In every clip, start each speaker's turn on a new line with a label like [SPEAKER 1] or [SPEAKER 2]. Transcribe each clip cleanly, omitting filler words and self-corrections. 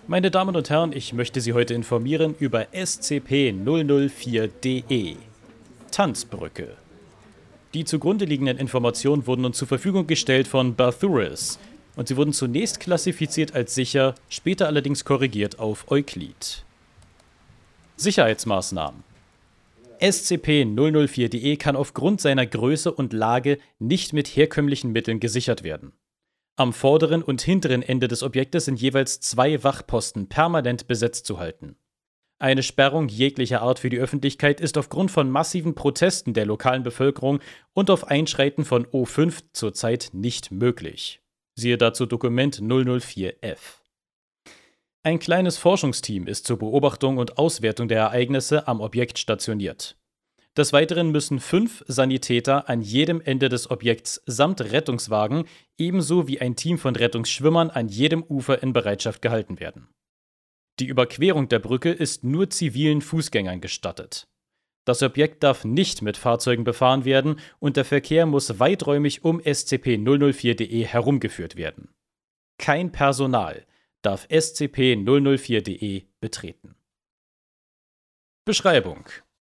[SPEAKER 1] Meine Damen und Herren, ich möchte Sie heute informieren über SCP-004-DE. Tanzbrücke. Die zugrunde liegenden Informationen wurden uns zur Verfügung gestellt von Bathuris und sie wurden zunächst klassifiziert als sicher, später allerdings korrigiert auf Euklid. Sicherheitsmaßnahmen. SCP-004-DE kann aufgrund seiner Größe und Lage nicht mit herkömmlichen Mitteln gesichert werden. Am vorderen und hinteren Ende des Objektes sind jeweils 2 Wachposten permanent besetzt zu halten. Eine Sperrung jeglicher Art für die Öffentlichkeit ist aufgrund von massiven Protesten der lokalen Bevölkerung und auf Einschreiten von O5 zurzeit nicht möglich. Siehe dazu Dokument 004-F. Ein kleines Forschungsteam ist zur Beobachtung und Auswertung der Ereignisse am Objekt stationiert. Des Weiteren müssen 5 Sanitäter an jedem Ende des Objekts samt Rettungswagen ebenso wie ein Team von Rettungsschwimmern an jedem Ufer in Bereitschaft gehalten werden. Die Überquerung der Brücke ist nur zivilen Fußgängern gestattet. Das Objekt darf nicht mit Fahrzeugen befahren werden und der Verkehr muss weiträumig um SCP-004-DE herumgeführt werden. Kein Personal darf SCP-004-DE betreten. Beschreibung: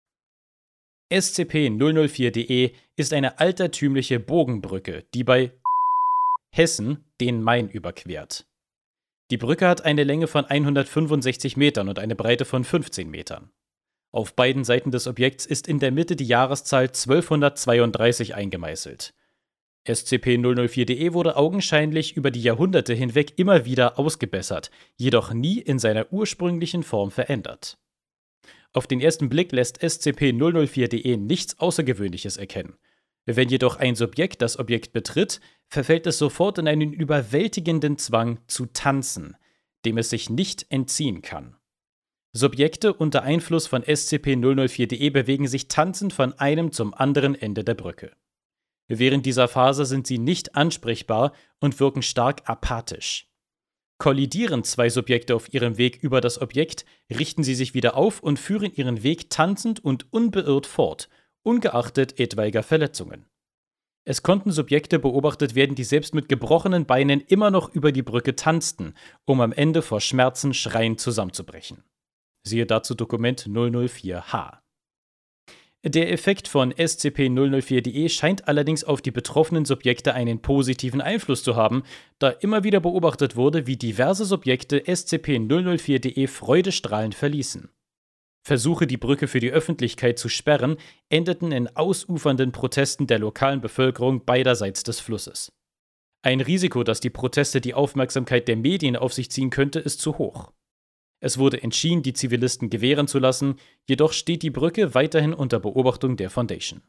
[SPEAKER 1] SCP-004-DE ist eine altertümliche Bogenbrücke, die bei Hessen den Main überquert. Die Brücke hat eine Länge von 165 Metern und eine Breite von 15 Metern. Auf beiden Seiten des Objekts ist in der Mitte die Jahreszahl 1232 eingemeißelt. SCP-004-DE wurde augenscheinlich über die Jahrhunderte hinweg immer wieder ausgebessert, jedoch nie in seiner ursprünglichen Form verändert. Auf den ersten Blick lässt SCP-004-DE nichts Außergewöhnliches erkennen. Wenn jedoch ein Subjekt das Objekt betritt, verfällt es sofort in einen überwältigenden Zwang zu tanzen, dem es sich nicht entziehen kann. Subjekte unter Einfluss von SCP-004-DE bewegen sich tanzend von einem zum anderen Ende der Brücke. Während dieser Phase sind sie nicht ansprechbar und wirken stark apathisch. Kollidieren 2 Subjekte auf ihrem Weg über das Objekt, richten sie sich wieder auf und führen ihren Weg tanzend und unbeirrt fort, ungeachtet etwaiger Verletzungen. Es konnten Subjekte beobachtet werden, die selbst mit gebrochenen Beinen immer noch über die Brücke tanzten, um am Ende vor Schmerzen schreiend zusammenzubrechen. Siehe dazu Dokument 004-H. Der Effekt von SCP-004-DE scheint allerdings auf die betroffenen Subjekte einen positiven Einfluss zu haben, da immer wieder beobachtet wurde, wie diverse Subjekte SCP-004-DE freudestrahlend verließen. Versuche, die Brücke für die Öffentlichkeit zu sperren, endeten in ausufernden Protesten der lokalen Bevölkerung beiderseits des Flusses. Ein Risiko, dass die Proteste die Aufmerksamkeit der Medien auf sich ziehen könnte, ist zu hoch. Es wurde entschieden, die Zivilisten gewähren zu lassen, jedoch steht die Brücke weiterhin unter Beobachtung der Foundation.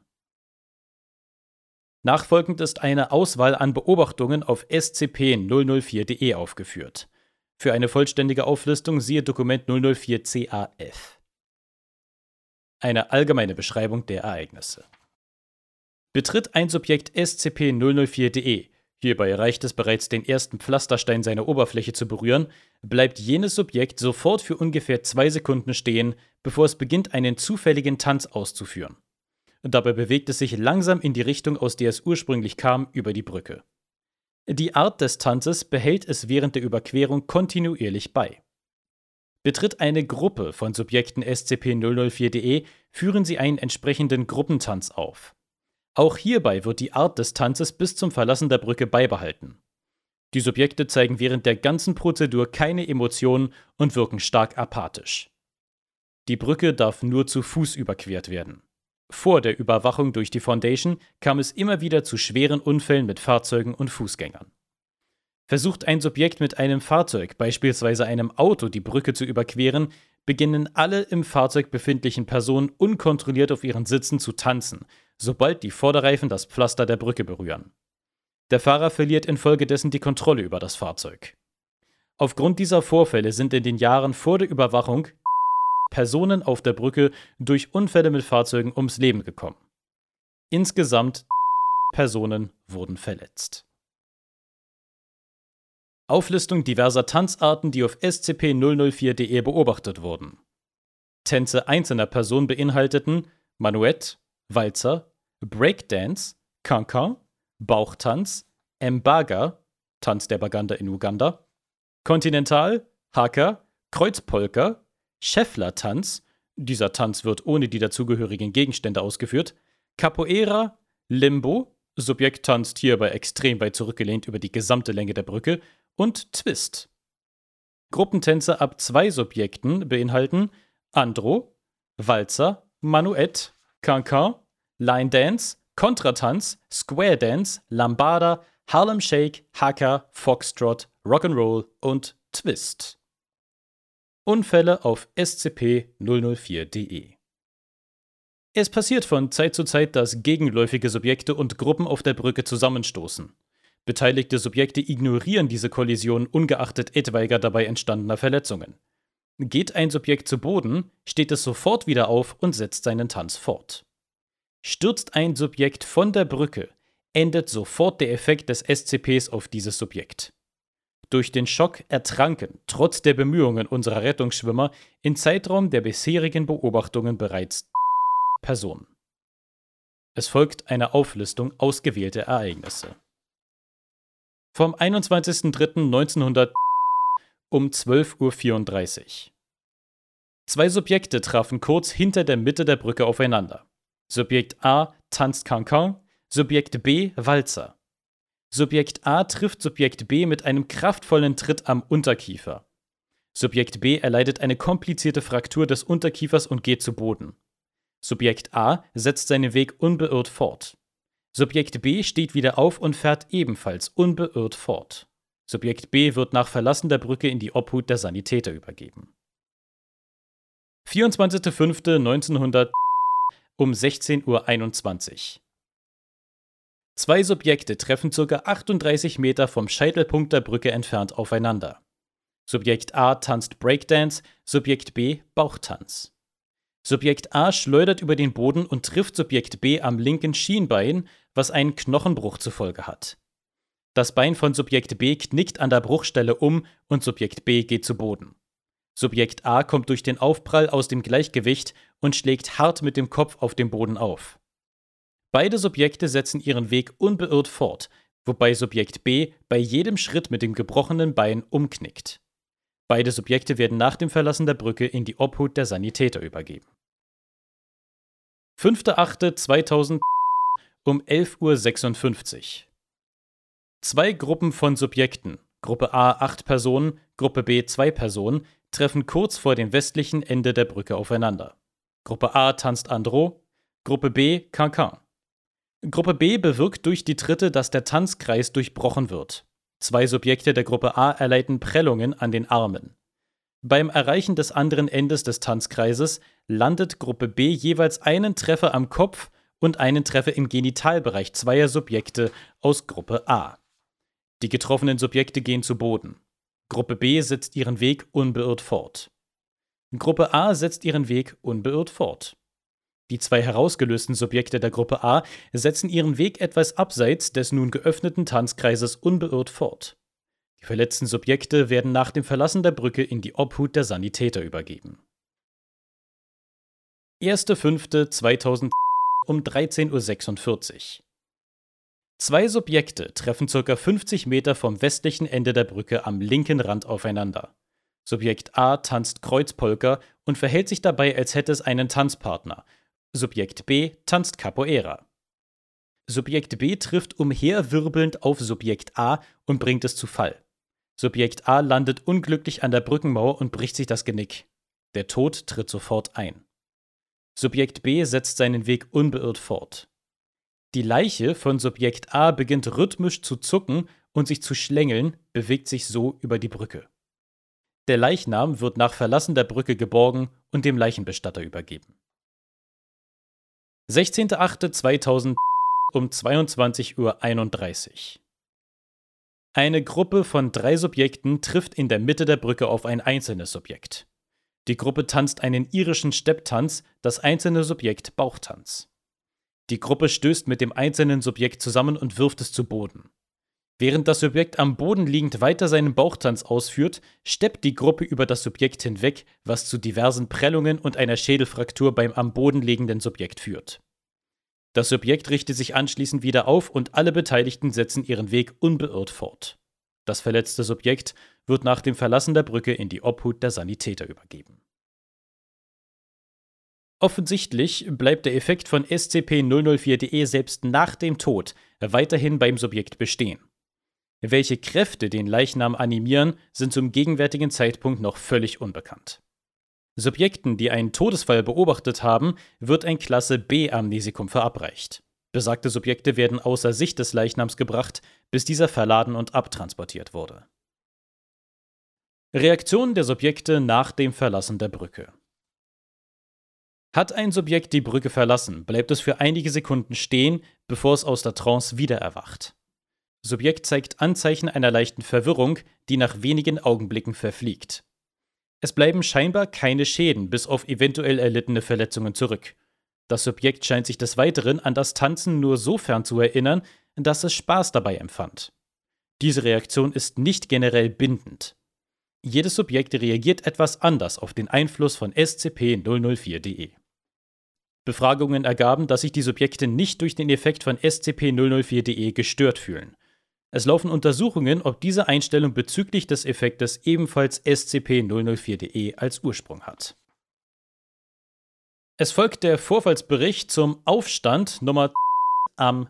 [SPEAKER 1] Nachfolgend ist eine Auswahl an Beobachtungen auf SCP-004-DE aufgeführt. Für eine vollständige Auflistung siehe Dokument 004-CAF. Eine allgemeine Beschreibung der Ereignisse. Betritt ein Subjekt SCP-004-DE, hierbei reicht es bereits, den ersten Pflasterstein seiner Oberfläche zu berühren, bleibt jenes Subjekt sofort für ungefähr 2 Sekunden stehen, bevor es beginnt, einen zufälligen Tanz auszuführen. Dabei bewegt es sich langsam in die Richtung, aus der es ursprünglich kam, über die Brücke. Die Art des Tanzes behält es während der Überquerung kontinuierlich bei. Betritt eine Gruppe von Subjekten SCP-004-DE, führen sie einen entsprechenden Gruppentanz auf. Auch hierbei wird die Art des Tanzes bis zum Verlassen der Brücke beibehalten. Die Subjekte zeigen während der ganzen Prozedur keine Emotionen und wirken stark apathisch. Die Brücke darf nur zu Fuß überquert werden. Vor der Überwachung durch die Foundation kam es immer wieder zu schweren Unfällen mit Fahrzeugen und Fußgängern. Versucht ein Subjekt mit einem Fahrzeug, beispielsweise einem Auto, die Brücke zu überqueren, beginnen alle im Fahrzeug befindlichen Personen unkontrolliert auf ihren Sitzen zu tanzen, sobald die Vorderreifen das Pflaster der Brücke berühren. Der Fahrer verliert infolgedessen die Kontrolle über das Fahrzeug. Aufgrund dieser Vorfälle sind in den Jahren vor der Überwachung Personen auf der Brücke durch Unfälle mit Fahrzeugen ums Leben gekommen. Insgesamt Personen wurden verletzt. Auflistung diverser Tanzarten, die auf SCP-004-DE beobachtet wurden. Tänze einzelner Personen beinhalteten Manuett, Walzer, Breakdance, Cancan, Bauchtanz, Mbaga, Tanz der Baganda in Uganda, Kontinental, Haka, Kreuzpolka, Scheffler-Tanz, dieser Tanz wird ohne die dazugehörigen Gegenstände ausgeführt, Capoeira, Limbo, Subjekt tanzt hierbei extrem weit zurückgelehnt über die gesamte Länge der Brücke, und Twist. Gruppentänze ab 2 Subjekten beinhalten Andro, Walzer, Manuett, Cancan, Line Dance, Kontratanz, Square Dance, Lambada, Harlem Shake, Haka, Foxtrot, Rock'n'Roll und Twist. Unfälle auf scp004.de. Es passiert von Zeit zu Zeit, dass gegenläufige Subjekte und Gruppen auf der Brücke zusammenstoßen. Beteiligte Subjekte ignorieren diese Kollision ungeachtet etwaiger dabei entstandener Verletzungen. Geht ein Subjekt zu Boden, steht es sofort wieder auf und setzt seinen Tanz fort. Stürzt ein Subjekt von der Brücke, endet sofort der Effekt des SCPs auf dieses Subjekt. Durch den Schock ertranken, trotz der Bemühungen unserer Rettungsschwimmer, im Zeitraum der bisherigen Beobachtungen bereits Personen. Es folgt eine Auflistung ausgewählter Ereignisse. Vom 21.03.1900 um 12:34 Uhr. 2 Subjekte trafen kurz hinter der Mitte der Brücke aufeinander. Subjekt A tanzt Cancan, Subjekt B Walzer. Subjekt A trifft Subjekt B mit einem kraftvollen Tritt am Unterkiefer. Subjekt B erleidet eine komplizierte Fraktur des Unterkiefers und geht zu Boden. Subjekt A setzt seinen Weg unbeirrt fort. Subjekt B steht wieder auf und fährt ebenfalls unbeirrt fort. Subjekt B wird nach Verlassen der Brücke in die Obhut der Sanitäter übergeben. 24.05.1900 um 16:21 Uhr. 2 Subjekte treffen ca. 38 Meter vom Scheitelpunkt der Brücke entfernt aufeinander. Subjekt A tanzt Breakdance, Subjekt B Bauchtanz. Subjekt A schleudert über den Boden und trifft Subjekt B am linken Schienbein, was einen Knochenbruch zur Folge hat. Das Bein von Subjekt B knickt an der Bruchstelle um und Subjekt B geht zu Boden. Subjekt A kommt durch den Aufprall aus dem Gleichgewicht und schlägt hart mit dem Kopf auf dem Boden auf. Beide Subjekte setzen ihren Weg unbeirrt fort, wobei Subjekt B bei jedem Schritt mit dem gebrochenen Bein umknickt. Beide Subjekte werden nach dem Verlassen der Brücke in die Obhut der Sanitäter übergeben. 5.08.2000 um 11:56 Uhr. 2 Gruppen von Subjekten, Gruppe A 8 Personen, Gruppe B 2 Personen, treffen kurz vor dem westlichen Ende der Brücke aufeinander. Gruppe A tanzt Andro, Gruppe B Cancan. Gruppe B bewirkt durch die Tritte, dass der Tanzkreis durchbrochen wird. 2 Subjekte der Gruppe A erleiden Prellungen an den Armen. Beim Erreichen des anderen Endes des Tanzkreises landet Gruppe B jeweils einen Treffer am Kopf und einen Treffer im Genitalbereich zweier Subjekte aus Gruppe A. Die getroffenen Subjekte gehen zu Boden. Gruppe B setzt ihren Weg unbeirrt fort. Gruppe A setzt ihren Weg unbeirrt fort. Die 2 herausgelösten Subjekte der Gruppe A setzen ihren Weg etwas abseits des nun geöffneten Tanzkreises unbeirrt fort. Die verletzten Subjekte werden nach dem Verlassen der Brücke in die Obhut der Sanitäter übergeben. 1.05.2000 um 13:46 Uhr. 2 Subjekte treffen ca. 50 Meter vom westlichen Ende der Brücke am linken Rand aufeinander. Subjekt A tanzt Kreuzpolka und verhält sich dabei, als hätte es einen Tanzpartner. Subjekt B tanzt Capoeira. Subjekt B trifft umherwirbelnd auf Subjekt A und bringt es zu Fall. Subjekt A landet unglücklich an der Brückenmauer und bricht sich das Genick. Der Tod tritt sofort ein. Subjekt B setzt seinen Weg unbeirrt fort. Die Leiche von Subjekt A beginnt rhythmisch zu zucken und sich zu schlängeln, bewegt sich so über die Brücke. Der Leichnam wird nach Verlassen der Brücke geborgen und dem Leichenbestatter übergeben. 16.08.2000 um 22:31 Uhr. Eine Gruppe von 3 Subjekten trifft in der Mitte der Brücke auf ein einzelnes Subjekt. Die Gruppe tanzt einen irischen Stepptanz, das einzelne Subjekt Bauchtanz. Die Gruppe stößt mit dem einzelnen Subjekt zusammen und wirft es zu Boden. Während das Subjekt am Boden liegend weiter seinen Bauchtanz ausführt, steppt die Gruppe über das Subjekt hinweg, was zu diversen Prellungen und einer Schädelfraktur beim am Boden liegenden Subjekt führt. Das Subjekt richtet sich anschließend wieder auf und alle Beteiligten setzen ihren Weg unbeirrt fort. Das verletzte Subjekt wird nach dem Verlassen der Brücke in die Obhut der Sanitäter übergeben. Offensichtlich bleibt der Effekt von SCP-004-DE selbst nach dem Tod weiterhin beim Subjekt bestehen. Welche Kräfte den Leichnam animieren, sind zum gegenwärtigen Zeitpunkt noch völlig unbekannt. Subjekten, die einen Todesfall beobachtet haben, wird ein Klasse B-Amnesikum verabreicht. Besagte Subjekte werden außer Sicht des Leichnams gebracht, bis dieser verladen und abtransportiert wurde. Reaktionen der Subjekte nach dem Verlassen der Brücke. Hat ein Subjekt die Brücke verlassen, bleibt es für einige Sekunden stehen, bevor es aus der Trance wieder erwacht. Subjekt zeigt Anzeichen einer leichten Verwirrung, die nach wenigen Augenblicken verfliegt. Es bleiben scheinbar keine Schäden bis auf eventuell erlittene Verletzungen zurück. Das Subjekt scheint sich des Weiteren an das Tanzen nur sofern zu erinnern, dass es Spaß dabei empfand. Diese Reaktion ist nicht generell bindend. Jedes Subjekt reagiert etwas anders auf den Einfluss von SCP-004-DE. Befragungen ergaben, dass sich die Subjekte nicht durch den Effekt von SCP-004-DE gestört fühlen. Es laufen Untersuchungen, ob diese Einstellung bezüglich des Effektes ebenfalls SCP-004-DE als Ursprung hat. Es folgt der Vorfallsbericht zum Aufstand Nummer am.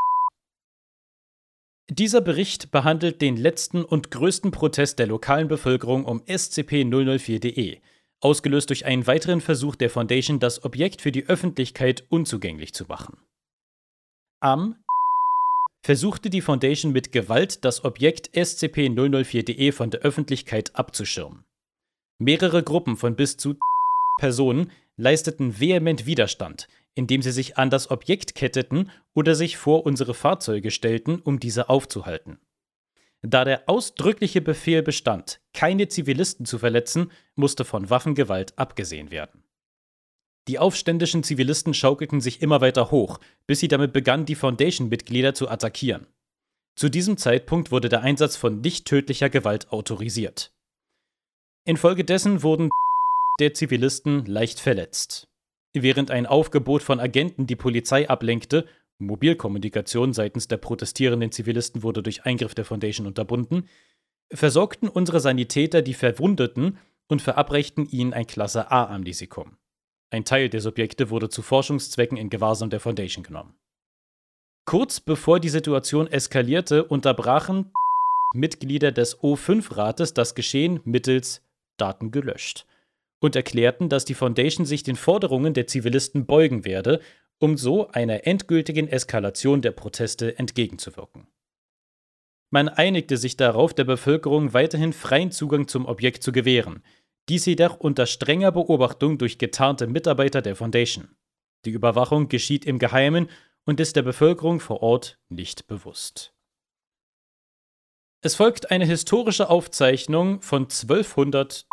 [SPEAKER 1] Dieser Bericht behandelt den letzten und größten Protest der lokalen Bevölkerung um SCP-004-DE, ausgelöst durch einen weiteren Versuch der Foundation, das Objekt für die Öffentlichkeit unzugänglich zu machen. Am versuchte die Foundation mit Gewalt, das Objekt SCP-004-DE von der Öffentlichkeit abzuschirmen. Mehrere Gruppen von bis zu Personen leisteten vehement Widerstand, indem sie sich an das Objekt ketteten oder sich vor unsere Fahrzeuge stellten, um diese aufzuhalten. Da der ausdrückliche Befehl bestand, keine Zivilisten zu verletzen, musste von Waffengewalt abgesehen werden. Die aufständischen Zivilisten schaukelten sich immer weiter hoch, bis sie damit begannen, die Foundation-Mitglieder zu attackieren. Zu diesem Zeitpunkt wurde der Einsatz von nicht tödlicher Gewalt autorisiert. Infolgedessen wurden der Zivilisten leicht verletzt. Während ein Aufgebot von Agenten die Polizei ablenkte, Mobilkommunikation seitens der protestierenden Zivilisten wurde durch Eingriff der Foundation unterbunden, versorgten unsere Sanitäter die Verwundeten und verabreichten ihnen ein Klasse A-Amnesikum. Ein Teil der Subjekte wurde zu Forschungszwecken in Gewahrsam der Foundation genommen. Kurz bevor die Situation eskalierte, unterbrachen Mitglieder des O5-Rates das Geschehen mittels Daten gelöscht und erklärten, dass die Foundation sich den Forderungen der Zivilisten beugen werde, um so einer endgültigen Eskalation der Proteste entgegenzuwirken. Man einigte sich darauf, der Bevölkerung weiterhin freien Zugang zum Objekt zu gewähren, dies jedoch unter strenger Beobachtung durch getarnte Mitarbeiter der Foundation. Die Überwachung geschieht im Geheimen und ist der Bevölkerung vor Ort nicht bewusst. Es folgt eine historische Aufzeichnung von 1200.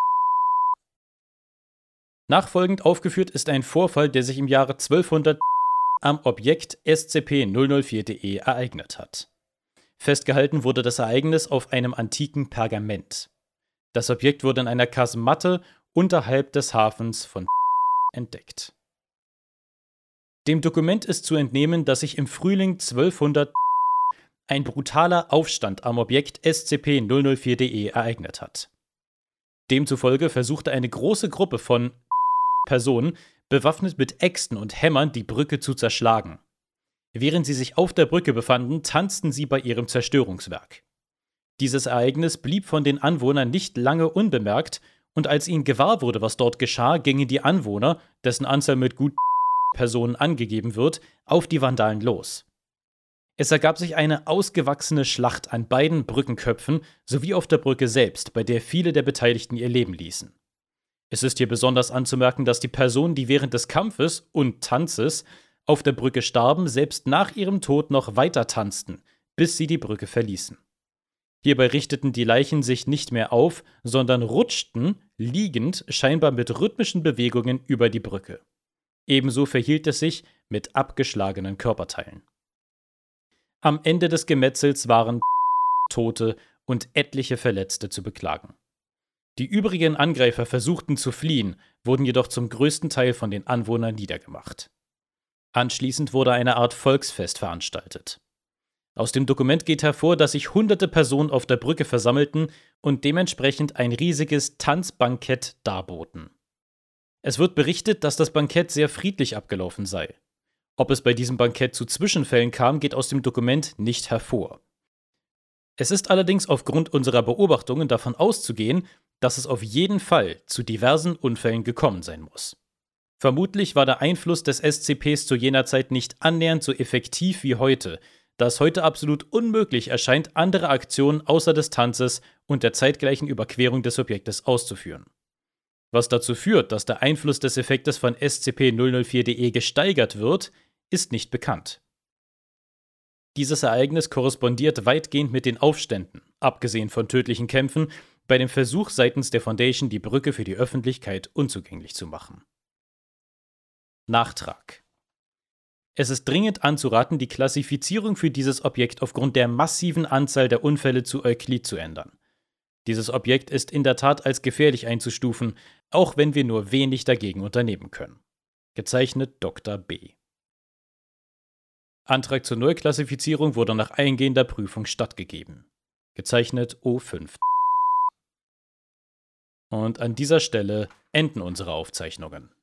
[SPEAKER 1] Nachfolgend aufgeführt ist ein Vorfall, der sich im Jahre 1200 am Objekt SCP-004-DE ereignet hat. Festgehalten wurde das Ereignis auf einem antiken Pergament. Das Objekt wurde in einer Kasematte unterhalb des Hafens von entdeckt. Dem Dokument ist zu entnehmen, dass sich im Frühling 1200 ein brutaler Aufstand am Objekt SCP-004-DE ereignet hat. Demzufolge versuchte eine große Gruppe von Personen, bewaffnet mit Äxten und Hämmern, die Brücke zu zerschlagen. Während sie sich auf der Brücke befanden, tanzten sie bei ihrem Zerstörungswerk. Dieses Ereignis blieb von den Anwohnern nicht lange unbemerkt, und als ihnen gewahr wurde, was dort geschah, gingen die Anwohner, dessen Anzahl mit gut Personen angegeben wird, auf die Vandalen los. Es ergab sich eine ausgewachsene Schlacht an beiden Brückenköpfen sowie auf der Brücke selbst, bei der viele der Beteiligten ihr Leben ließen. Es ist hier besonders anzumerken, dass die Personen, die während des Kampfes und Tanzes auf der Brücke starben, selbst nach ihrem Tod noch weiter tanzten, bis sie die Brücke verließen. Hierbei richteten die Leichen sich nicht mehr auf, sondern rutschten, liegend, scheinbar mit rhythmischen Bewegungen über die Brücke. Ebenso verhielt es sich mit abgeschlagenen Körperteilen. Am Ende des Gemetzels waren Tote und etliche Verletzte zu beklagen. Die übrigen Angreifer versuchten zu fliehen, wurden jedoch zum größten Teil von den Anwohnern niedergemacht. Anschließend wurde eine Art Volksfest veranstaltet. Aus dem Dokument geht hervor, dass sich hunderte Personen auf der Brücke versammelten und dementsprechend ein riesiges Tanzbankett darboten. Es wird berichtet, dass das Bankett sehr friedlich abgelaufen sei. Ob es bei diesem Bankett zu Zwischenfällen kam, geht aus dem Dokument nicht hervor. Es ist allerdings aufgrund unserer Beobachtungen davon auszugehen, dass es auf jeden Fall zu diversen Unfällen gekommen sein muss. Vermutlich war der Einfluss des SCPs zu jener Zeit nicht annähernd so effektiv wie heute, da es heute absolut unmöglich erscheint, andere Aktionen außer des Tanzes und der zeitgleichen Überquerung des Objektes auszuführen. Was dazu führt, dass der Einfluss des Effektes von SCP-004-DE gesteigert wird, ist nicht bekannt. Dieses Ereignis korrespondiert weitgehend mit den Aufständen, abgesehen von tödlichen Kämpfen, bei dem Versuch seitens der Foundation, die Brücke für die Öffentlichkeit unzugänglich zu machen. Nachtrag: Es ist dringend anzuraten, die Klassifizierung für dieses Objekt aufgrund der massiven Anzahl der Unfälle zu Euklid zu ändern. Dieses Objekt ist in der Tat als gefährlich einzustufen, auch wenn wir nur wenig dagegen unternehmen können. Gezeichnet Dr. B. Antrag zur Neuklassifizierung wurde nach eingehender Prüfung stattgegeben. Gezeichnet O5. Und an dieser Stelle enden unsere Aufzeichnungen.